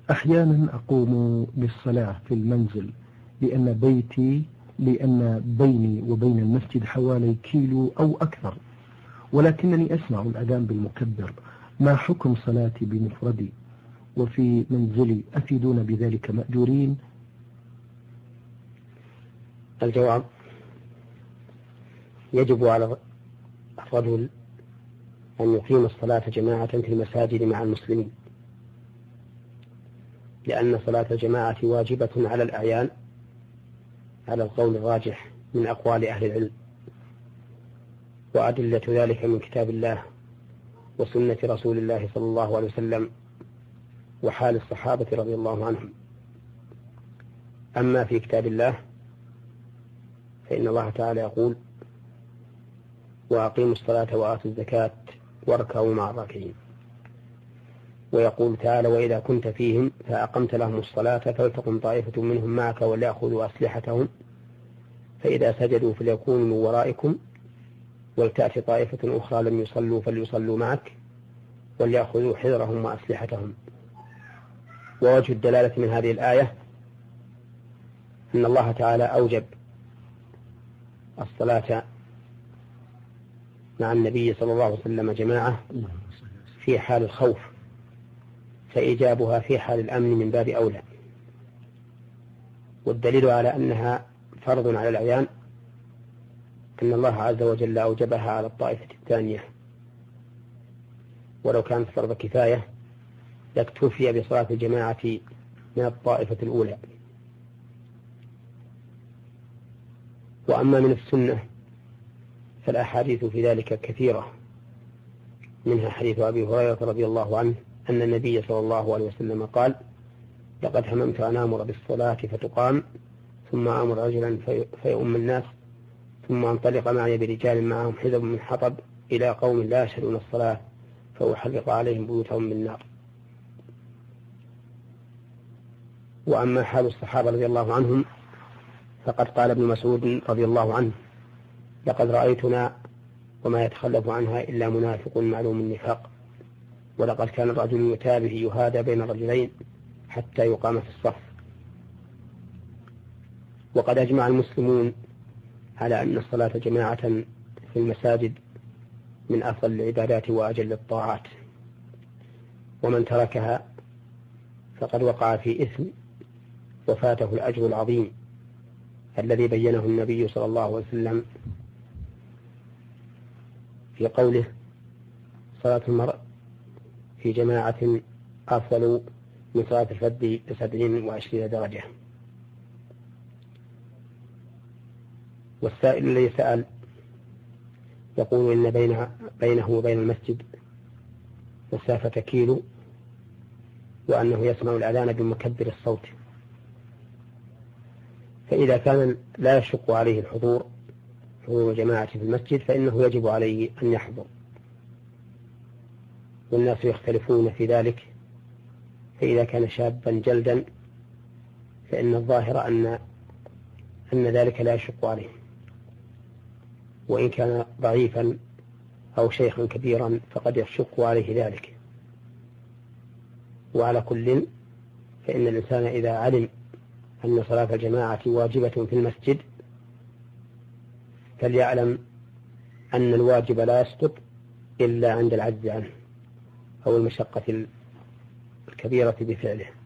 أحيانا أقوم بالصلاة في المنزل لأن بيني وبين المسجد حوالي كيلو أو أكثر، ولكنني أسمع الأذان بالمكبر. ما حكم صلاتي بمفردي وفي منزلي؟ أفيدون بذلك مأجورين. الجواب: يجب على الرجل أن يقيم الصلاة جماعة في المساجد مع المسلمين، لأن صلاة الجماعة واجبة على الأعيان على القول الراجح من أقوال أهل العلم، وأدلة ذلك من كتاب الله وسنة رسول الله صلى الله عليه وسلم وحال الصحابة رضي الله عنهم. أما في كتاب الله فإن الله تعالى يقول: وأقيموا الصلاة وآتوا الزكاة واركعوا مع الراكعين. ويقول تعالى: وإذا كنت فيهم فأقمت لهم الصلاة فلتقم طائفة منهم معك وليأخذوا أسلحتهم فإذا سجدوا فليكونوا من ورائكم ولتأتي طائفة أخرى لم يصلوا فليصلوا معك وليأخذوا حذرهم وأسلحتهم. ووجه الدلالة من هذه الآية أن الله تعالى أوجب الصلاة مع النبي صلى الله عليه وسلم جماعة في حال الخوف، فإيجابها في حال الأمن من باب أولى. والدليل على أنها فرض على الأعيان أن الله عز وجل أوجبها على الطائفة الثانية، ولو كانت فرض كفاية لاكتفي بصلاة الجماعة من الطائفة الأولى. وأما من السنة فالأحاديث في ذلك كثيرة، منها حديث أبي هريرة رضي الله عنه أن النبي صلى الله عليه وسلم قال: لقد هممت أن آمر بالصلاة فتقام ثم آمر رجلا فيؤم الناس ثم انطلق معي برجال معهم حزب من حطب إلى قوم لا يشهدون الصلاة فأحرق عليهم بيوتهم بالنار. وأما حال الصحابة رضي الله عنهم فقد قال ابن مسعود رضي الله عنه: لقد رأيتنا وما يتخلف عنها إلا منافق معلوم النفاق، ولقد كان الرجل يتابه يهادى بين الرجلين حتى يقام في الصف. وقد أجمع المسلمون على أن الصلاة جماعة في المساجد من أفضل العبادات وأجل الطاعات، ومن تركها فقد وقع في إثم وفاته الأجر العظيم الذي بينه النبي صلى الله عليه وسلم في قوله: صلاة المرء في جماعة أفضل من صلاة الفرد ب27 درجة. والسائل الذي سأل يقول إن بينه وبين المسجد مسافة كيلو، وأنه يسمع الأذان بمكبر الصوت، فإذا كان لا يشق عليه حضور جماعة في المسجد فإنه يجب عليه أن يحضر، والناس يختلفون في ذلك. فإذا كان شابا جلدا فإن الظاهر أن ذلك لا يشق عليه، وإن كان ضعيفا أو شيخا كبيرا فقد يشق عليه ذلك. وعلى كل فإن الإنسان إذا علم أن صلاة الجماعة واجبة في المسجد فليعلم أن الواجب لا يسقط إلا عند العجز عنه أو المشقة الكبيرة بفعله.